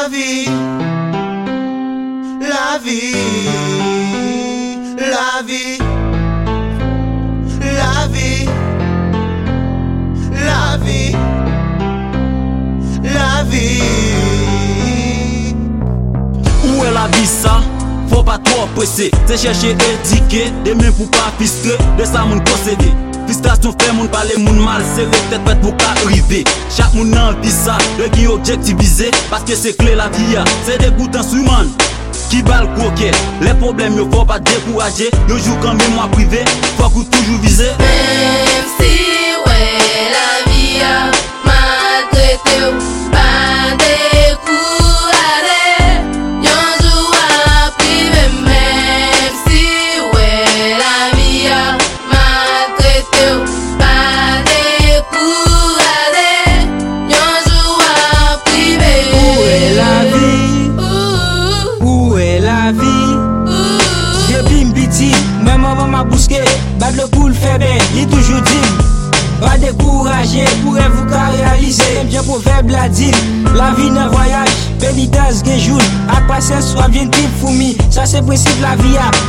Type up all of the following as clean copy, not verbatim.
La vie, la vie, la vie, la vie, la vie, la vie. Où est la vie ça? Faut pas trop presser. C'est chercher éduquer, des mains pour pas pisser, de ça moun posséder. Frustration fait moun parler moun mal, c'est peut-être fait pour pas arriver. Chaque moun nan vie ça, le qui objectivisé, parce que c'est clé la vie, c'est des boutons sur man. Qui bal coquet, les problèmes yo faut pas décourager. Yo joue quand mémoire privée, faut que toujours viser. Même si ouais la vie a maltraité ou pas découragé, yon jour a privé. Même si ouais la vie a maltraité ou pas découragé, yon jour a privé. Où est la vie? Où est la vie? Depuis m'biti, même avant m'a bousqué, bat le boule fait bien, il toujours dit pas décourager, pourrez-vous qu'à réaliser. Même bien proverbe la dit, la vie n'est voyage, pénitence gen jour, à passer soit bien type fourmi, ça c'est principe la vie a.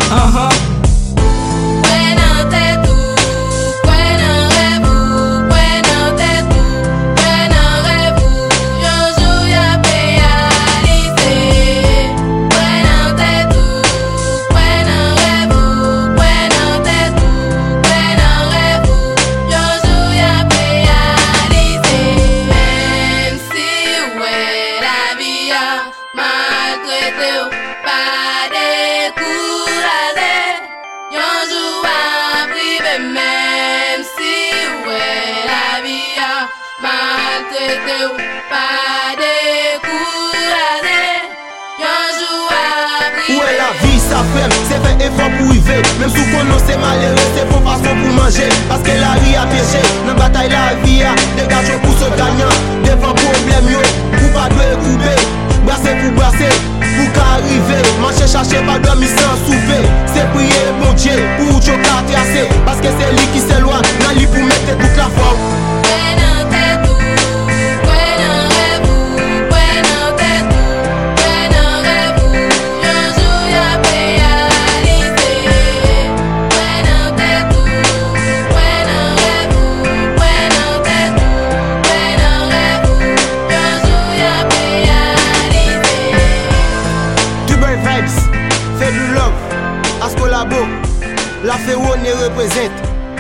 Ouais nan tête tout, ouais nan rêve ou, ouais nan tête tout, ouais nan rêve ou, yon jour y'a réalisé. Ouais nan tête tout, ouais nan rêve ou, ouais nan tête tout, ouais nan rêve ou, yon jour y'a réalisé. Même si ouais la vie a maltraité ou pas découragé, yon jour a privé. Même si ouais la vie a maltraité ou pas découragé, yon jour a privé. Où est la vie, ça fait, c'est fait effort pour vivre. Même sous qu'on c'est malheureux, c'est pour façon pour manger. Parce que la vie a piégé, dans la bataille la vie a dégagé pour se gagnant. Devant problème yo, pour pas de couper, brasser pour brasser, pour qu'arriver. Marcher chercher pas dormir sans souper. C'est prier mon Dieu pour chocolat tracé. Parce que c'est lui qui s'éloigne, dans lui pour mettre toute la foi. Ouais nan tête tout, ouais nan rêve ou, ouais nan tête tout, ouais nan rêve ou, yon jour y'a réalisé. Ouais nan tête tout, ouais nan rêve ou, ouais nan tête tout, ouais nan rêve ou, yon jour y'a réalisé. Dubai Vibes, fait du love, Ascolabo, la Féone représente.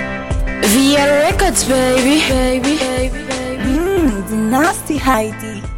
VL Records, baby. The nasty Heidi.